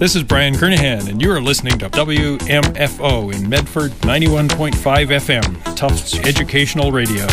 This is Brian Kernahan, and you are listening to WMFO in Medford 91.5 FM, Tufts Educational Radio.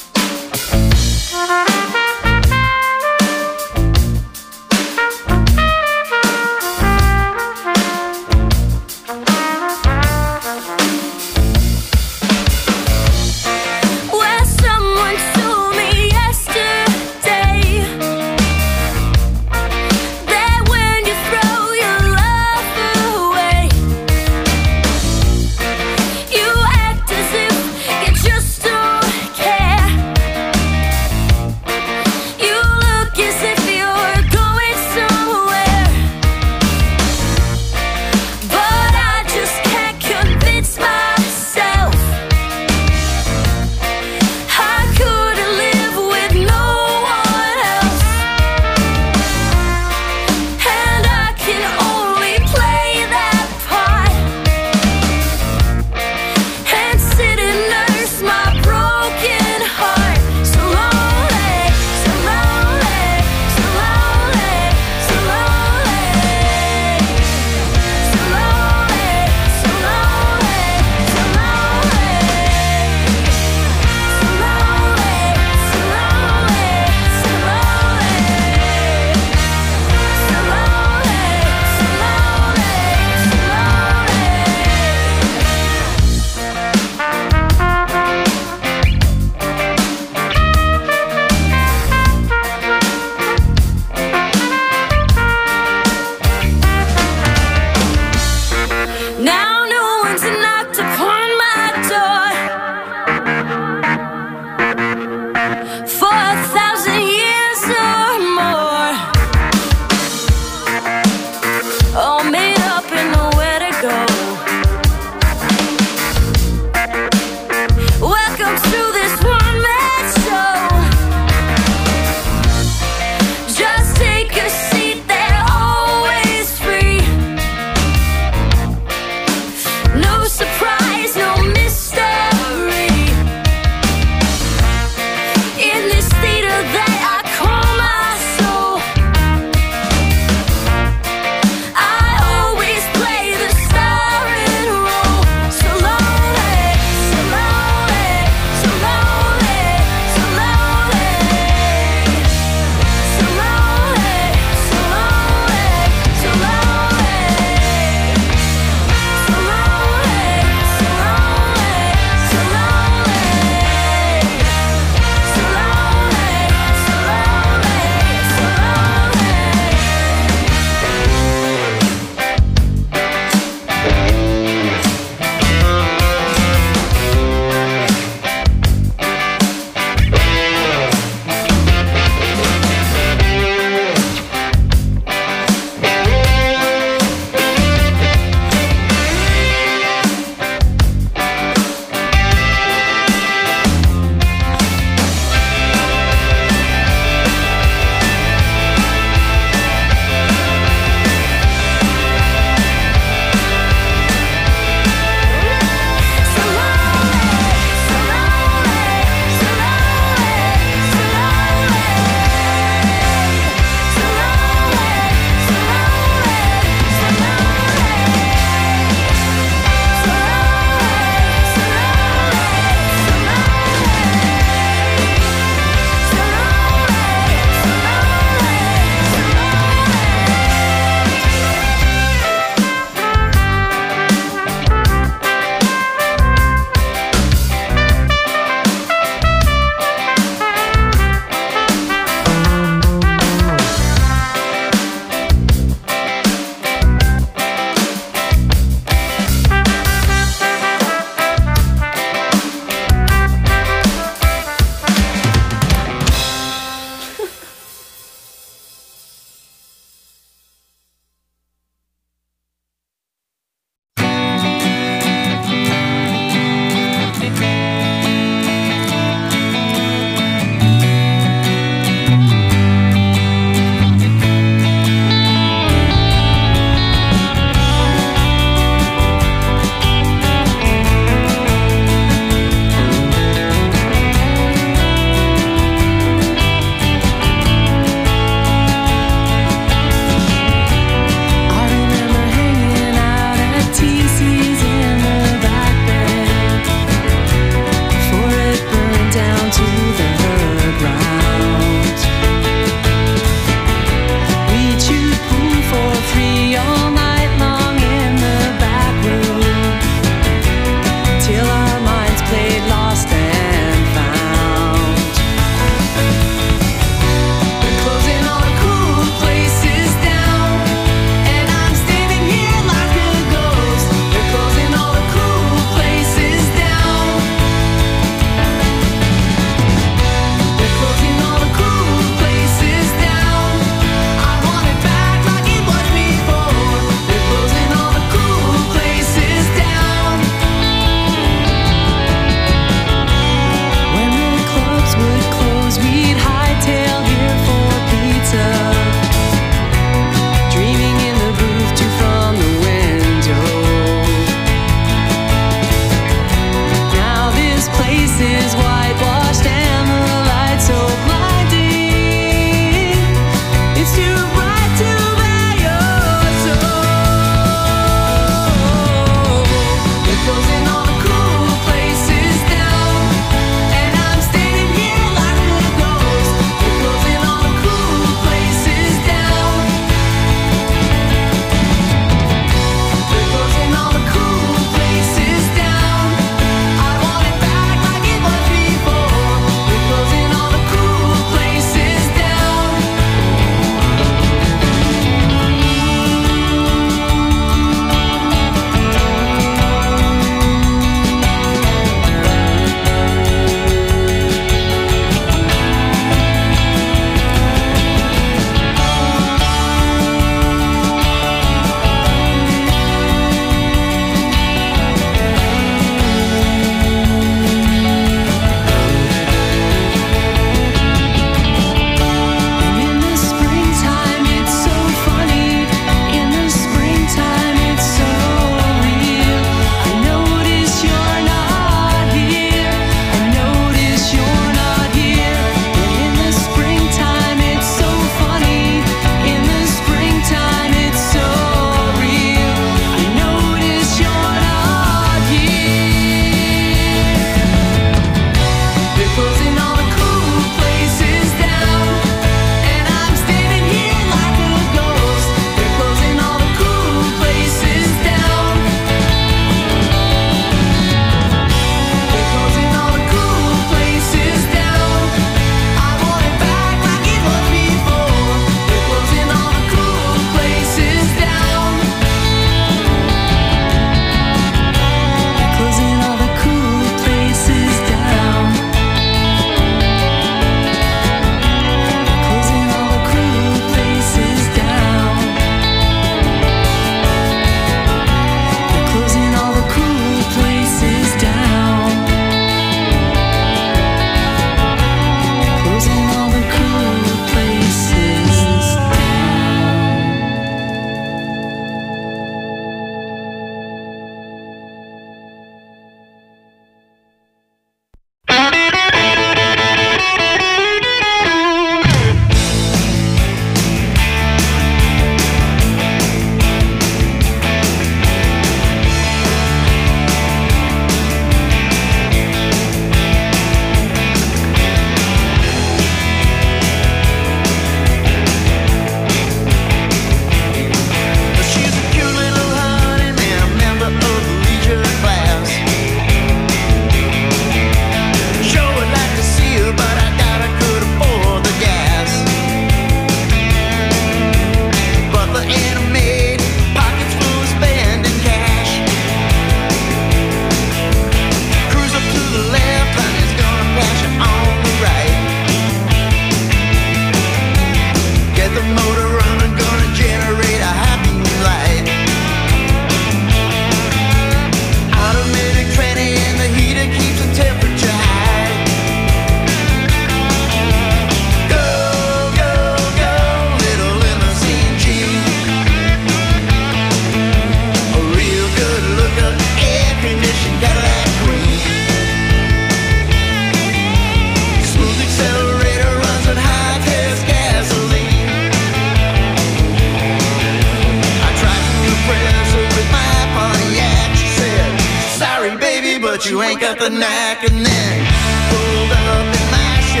but you ain't got the knack. And then pulled up in my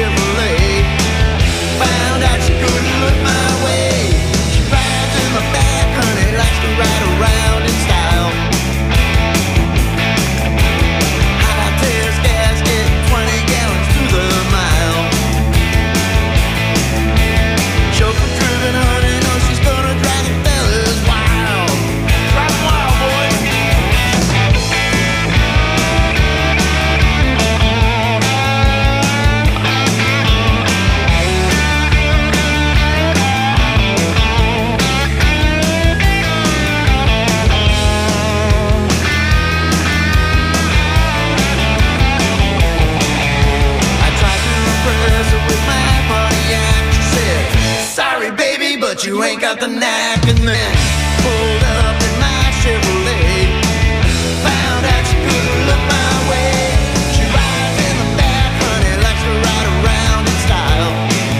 but you ain't got the knack. And then pulled up in my Chevrolet, found out she couldn't look my way. She rides in the back, honey, likes to ride around in style.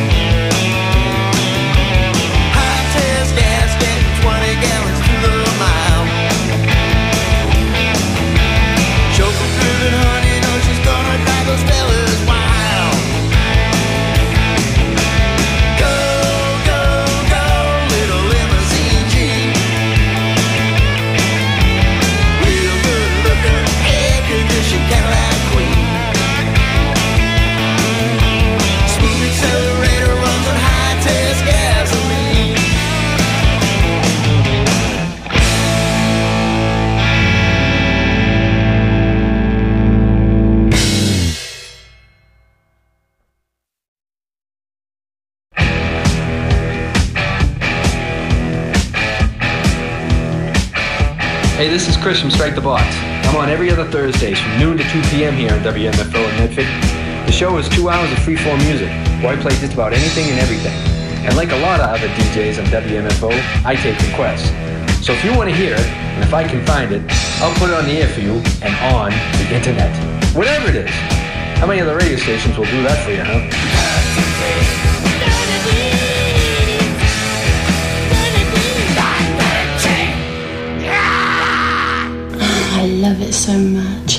High test gas, getting 20 gallons to the mile. Chauffeur driven, honey, knows she's gonna drive those fellas wild. Go, go, go, little limousine Jeep. Real good looking, air conditioned Cadillac queen. Smooth accelerator runs on high test gasoline. Hey, this is Chris from Strike the Box. I'm on every other Thursdays from noon to 2 p.m. here on WMFO in Medford. The show is 2 hours of freeform music, where I play just about anything and everything. And like a lot of other DJs on WMFO, I take requests. So if you want to hear it, and if I can find it, I'll put it on the air for you and on the internet. Whatever it is. How many other radio stations will do that for you, huh? I love it so much.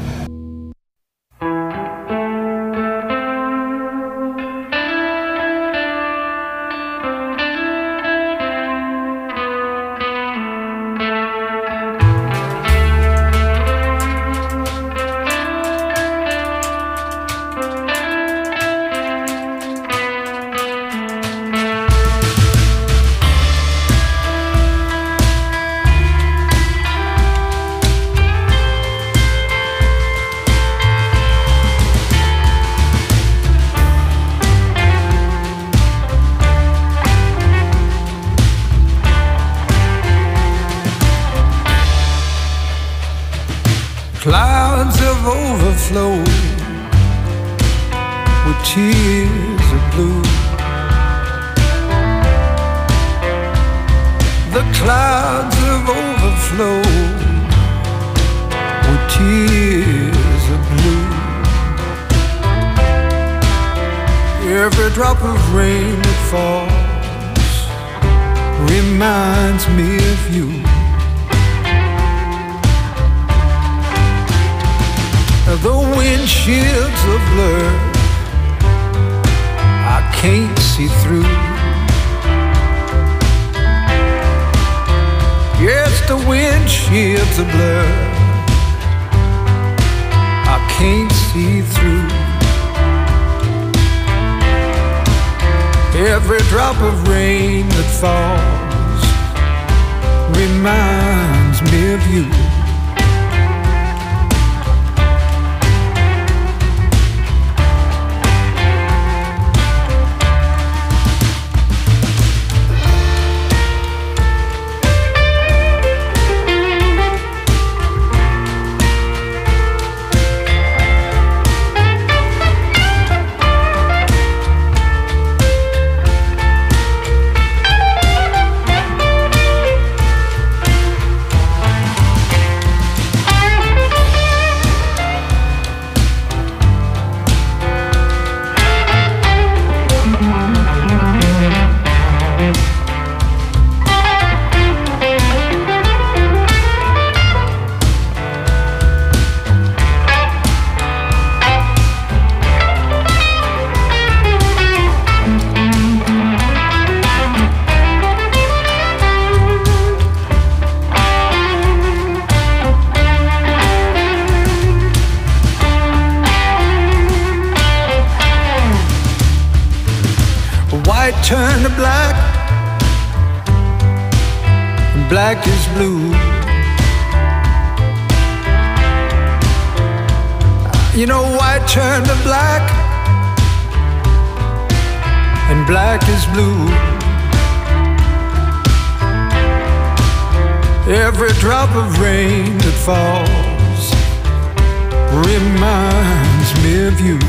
Clouds have overflowed with tears of blue. The clouds have overflowed with tears of blue. Every drop of rain that falls reminds me of you. The windshields are blurred, I can't see through. Yes, the windshields are blurred, I can't see through. Every drop of rain that falls reminds me of you. Turn to black, and black is blue. You know, white turn to black, and black is blue. Every drop of rain that falls reminds me of you.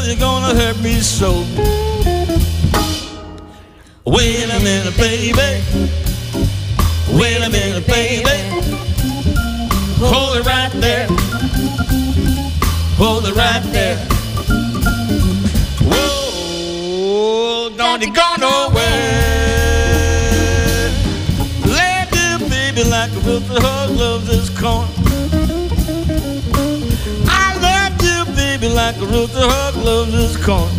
you're gonna hurt me so. Wait a minute, baby. Wait a minute, baby. Hold it right there. Hold it right there. Whoa, don't you go nowhere. Love you, baby, like a rooster hug loves his corn. I love you, baby, like a rooster hug loves his corn.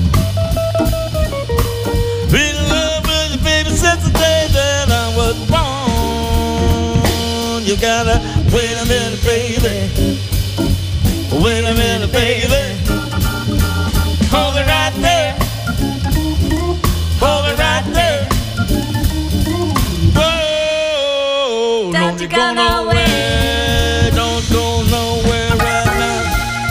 Been in love with you, baby, since the day that I was born. You gotta wait a minute, baby. Wait a minute, baby. Hold it right there. Hold it right there. Whoa, don't you go nowhere. Don't go nowhere right now.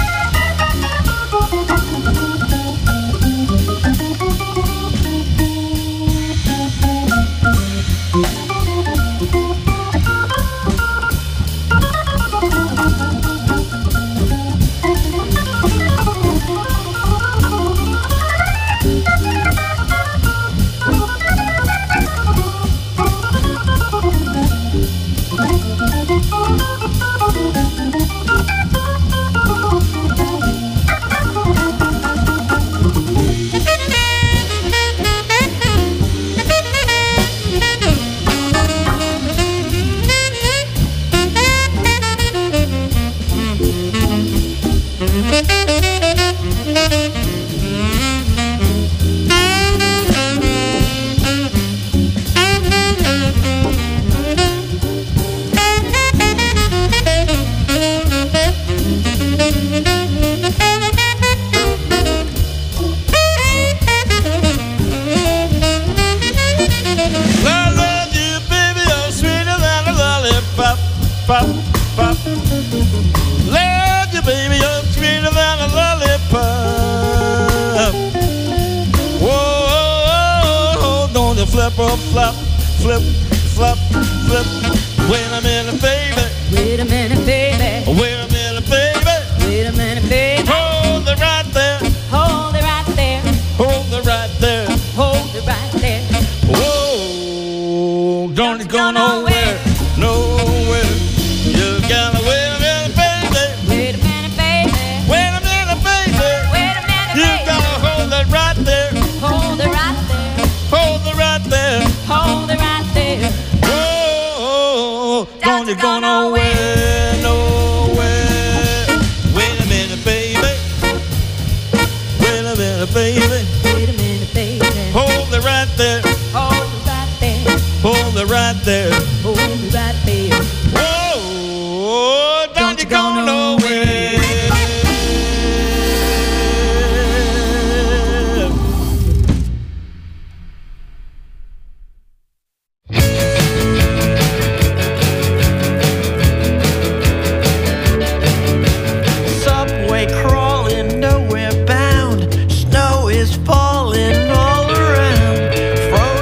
Pop, pop. Love you, baby, you're sweeter than a lollipop. Whoa, don't you flip or flop, flip, flop, flip. Wait a minute, baby. Wait a minute, baby. Wait a minute, baby. Wait a minute, baby. Hold it right there. Hold it right there. Hold it right there. Hold it right there. Whoa, don't you go nowhere, nowhere. You gotta wait a minute, baby. Wait a minute, baby. Wait a minute, baby. Wait a minute, You baby. gotta hold it right there. Hold it right there. Hold it right there. Hold it right there. Whoa, don't you go nowhere, nowhere. Wait a minute, baby. Wait a minute, baby. Wait a minute, baby. Hold it right there. Hold it right there. Hold it right there. Hold it right there. Whoa, don't you go nowhere. Subway crawling, nowhere bound. Snow is falling all around. Frozen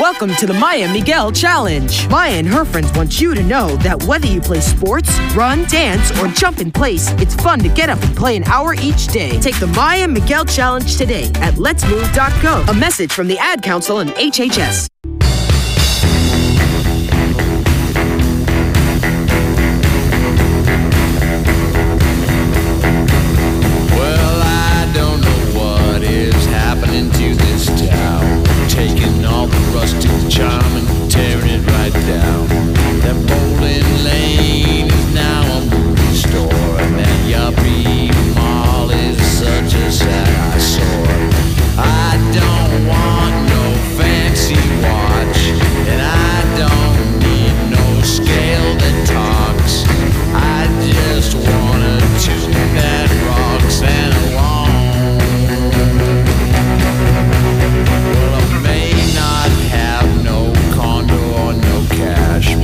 Welcome to the Maya Miguel Challenge. Maya and her friends want you to know that whether you play sports, run, dance, or jump in place, it's fun to get up and play an hour each day. Take the Maya Miguel Challenge today at letsmove.co. A message from the Ad Council and HHS. Well, I don't know what is happening to this town. Taking all the rustic charm and tearing it right down. That bowling lane is now a movie store, and that yuppie mall is such a sad eyesore. I don't want no fancy watch, and I don't need no scale that talks. I just want a tune that rocks and along. Well, I may not have no condo or no cash,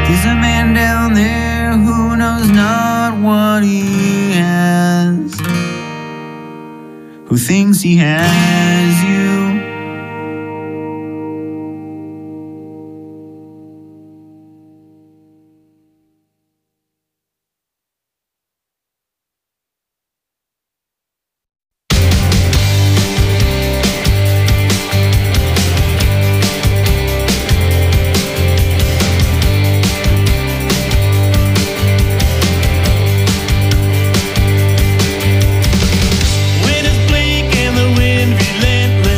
There's a man down there who knows not what he has, who thinks he has you. When it's bleak and the wind relentless,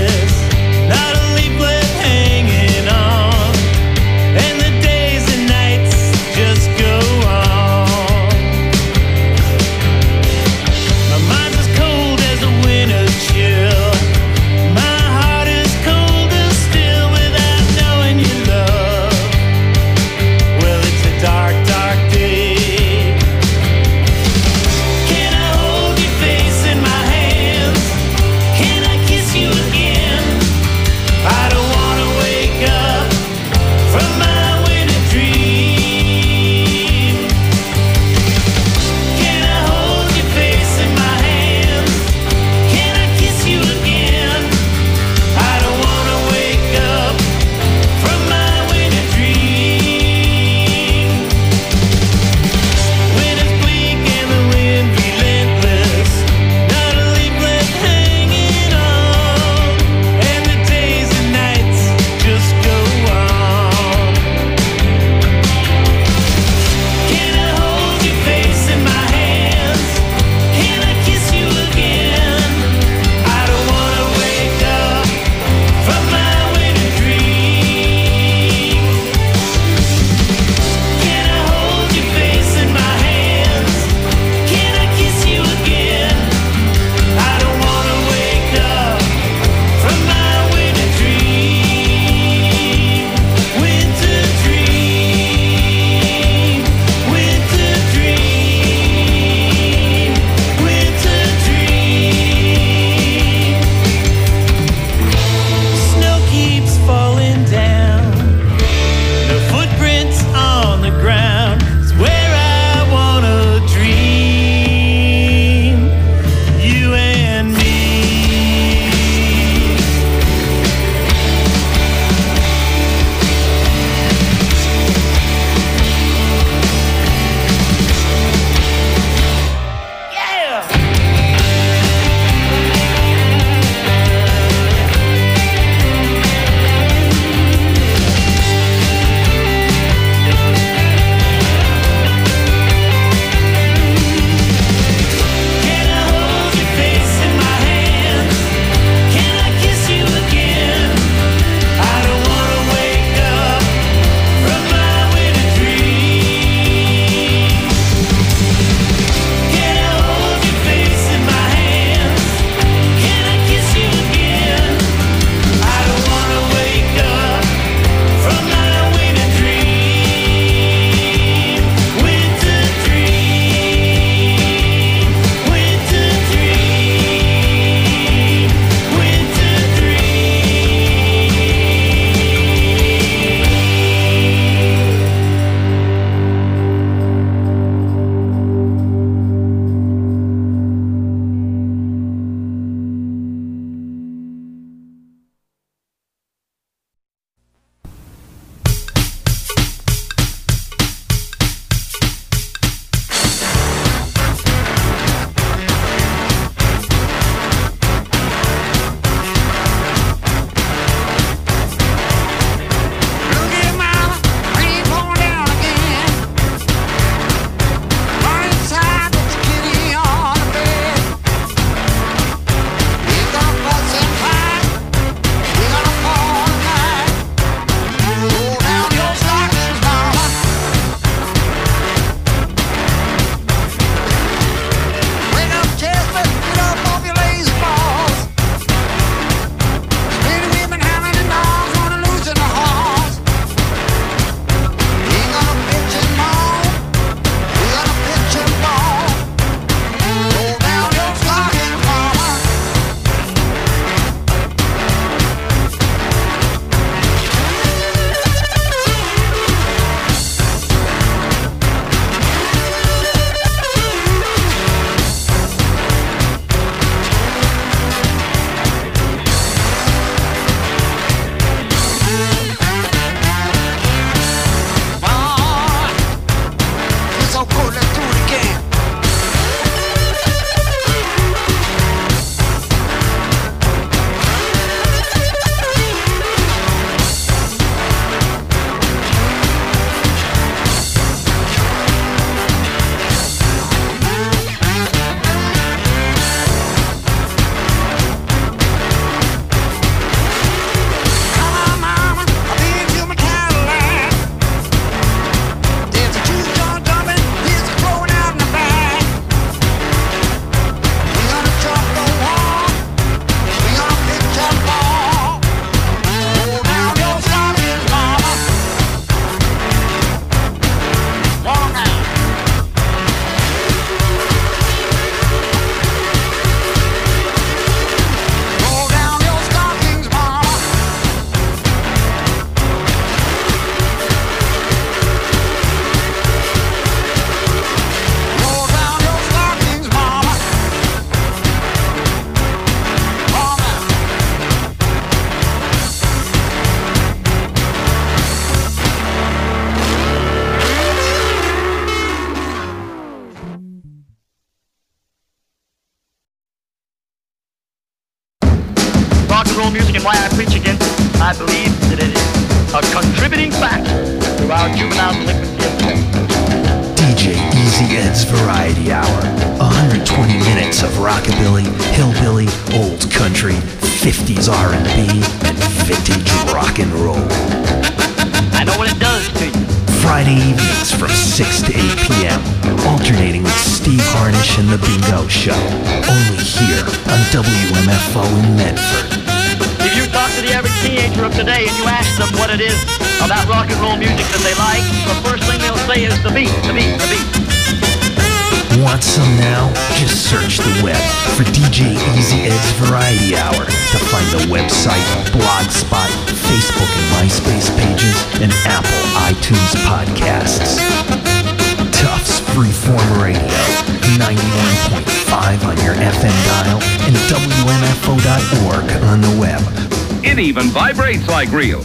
reason why I preach against it. I believe that it is a contributing factor to our juvenile delinquency epidemic. DJ Easy Ed's Variety Hour. 120 minutes of rockabilly, hillbilly, old country, 50s R&B, and vintage rock and roll. I know what it does to you. Friday evenings from 6 to 8 p.m. Alternating with Steve Harnish and The Bingo Show. Only here on WMFO in Medford. If you talk to the average teenager of today and you ask them what it is about rock and roll music that they like, the first thing they'll say is the beat, the beat, the beat. Want some now? Just search the web for DJ Easy Ed's Variety Hour to find the website, Blogspot, Facebook and MySpace pages, and Apple iTunes podcasts. Tufts Freeform Radio, 91.5 on your FM dial and WMFO.org on the web. It even vibrates like real.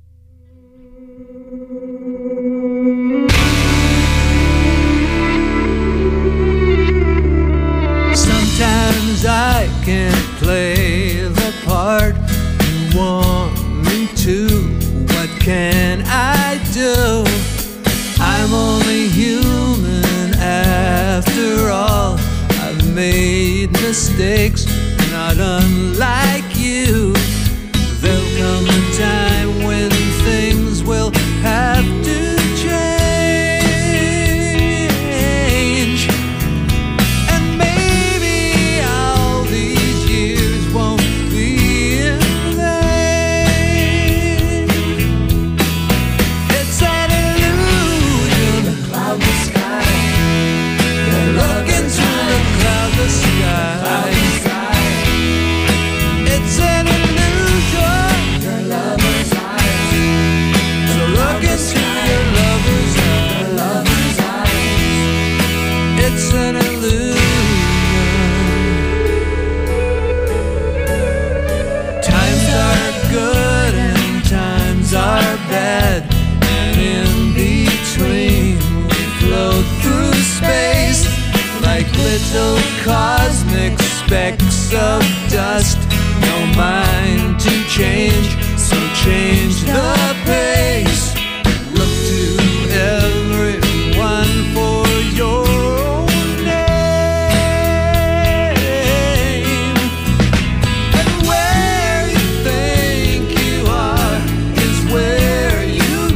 Sometimes I can't play the part you want me to. What can I do? I'm only human after all. I've made mistakes, not unlike you. There'll come a time when things will have to change. And maybe all these years won't be in vain. It's an illusion. The cloudless sky. Look into the cloudless sky. It's an illusion. Your lover's eyes. So look into your lover's eyes. It's an illusion. Times are good and times are bad, and in between we float through space like little cosmic specks of dust. No mind to change, so change the pace. Look to everyone for your own name. And where you think you are is where you've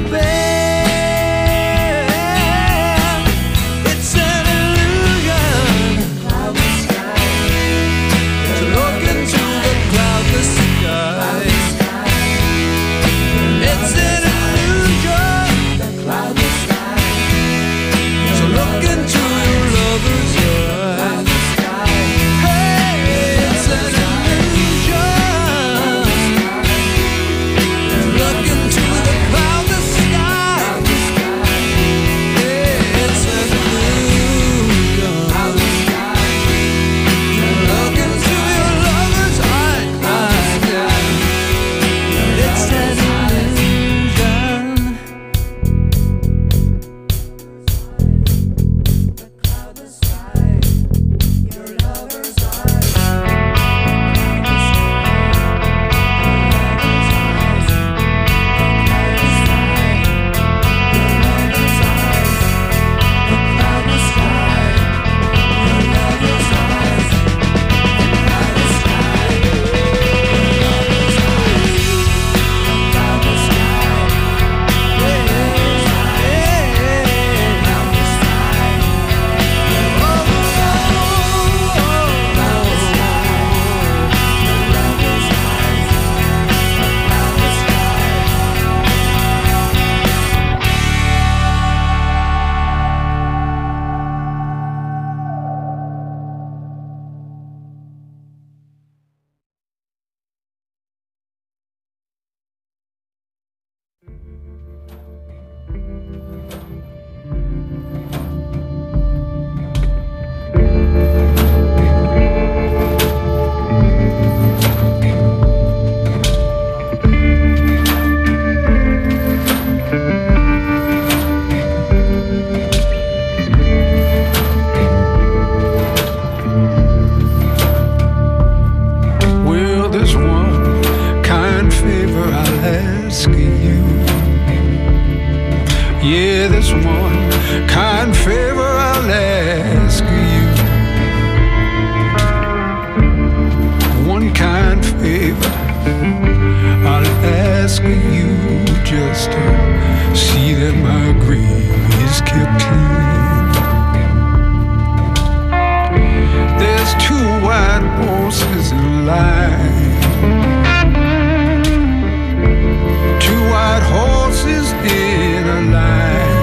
been. It's an illusion. Cloudless sky. To look into the cloudless sky. It's kind favor I'll ask you. One kind favor I'll ask you, just to see that my grave is kept clean. There's 2 white horses in line, 2 white horses in a line.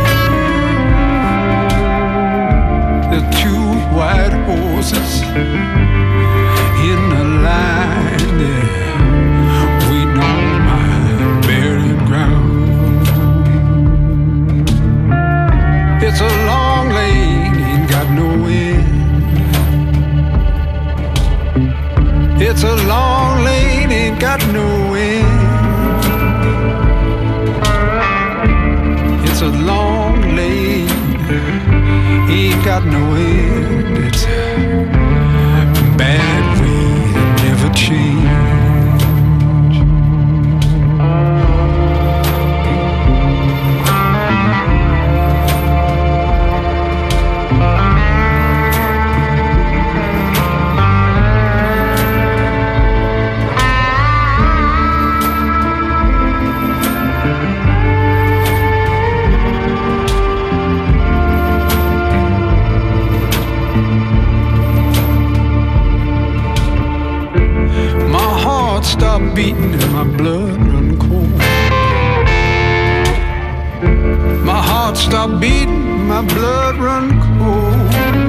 The 2 white horses in a line there, waiting on my buried ground. It's a long lane, ain't got no end. It's a long lane, ain't got no end. It's a long lane, ain't got no end. It's a bad way that never change. Stop beating and my blood run cold. My heart stopped beating, my blood run cold.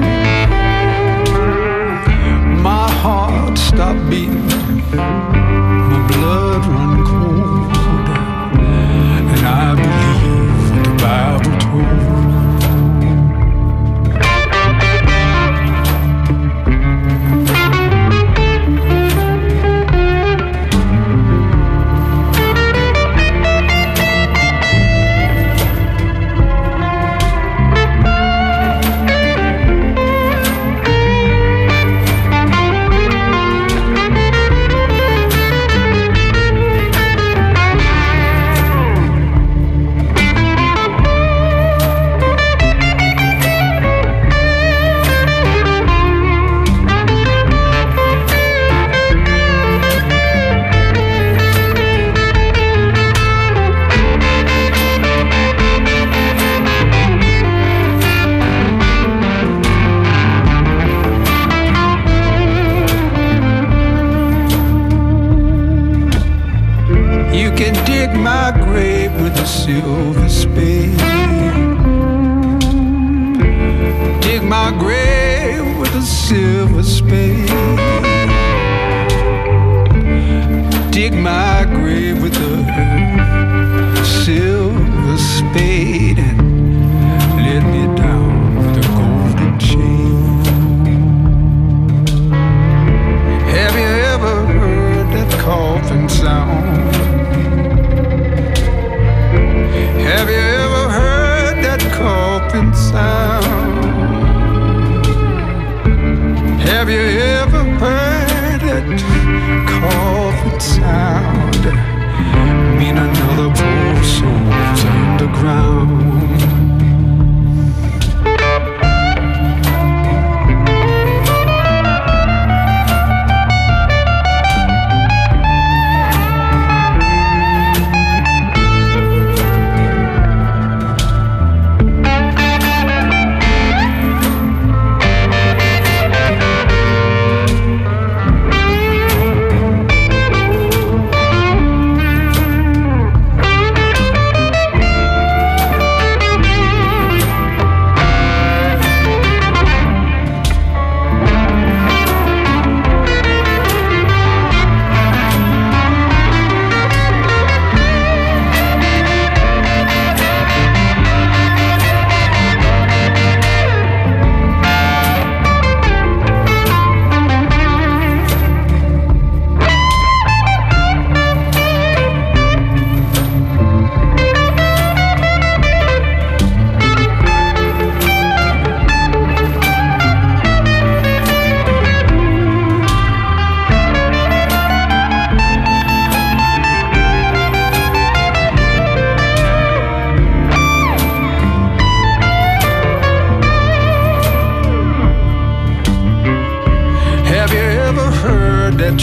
My heart stopped beating, my blood run cold. And I believe what the Bible told. Silver spade, dig my grave with a silver spade, dig my grave with a silver spade, and let me down with a golden chain. Have you ever heard that coffin sound? Have you ever heard that coffin sound? Have you ever heard that coffin sound? Mean another poor soul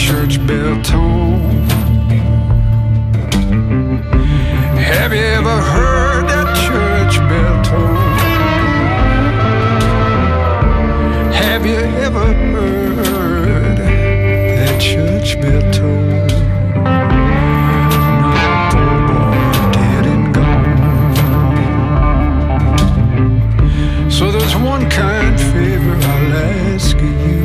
church bell tone. Have you ever heard that church bell tone? Have you ever heard that church bell tone? No, poor boy, dead and gone. So there's one kind favor I'll ask of you.